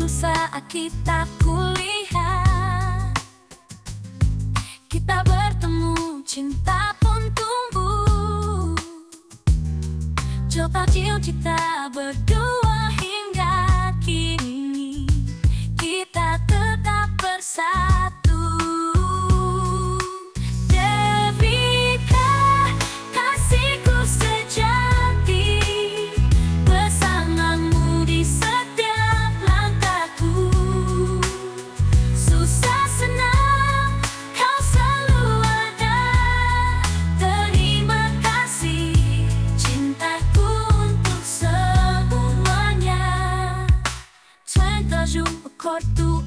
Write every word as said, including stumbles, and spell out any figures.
dulu saat kita kuliah, kita bertemu, cinta pun tumbuh. Coba cita berdua hingga kini kita tetap bersatu. Devika, kasihku sejati, bersamamu di setiap langkahku. Susah senang, kau selalu ada. Terima kasih cintaku untuk semuanya. Tuhan terjun berkortu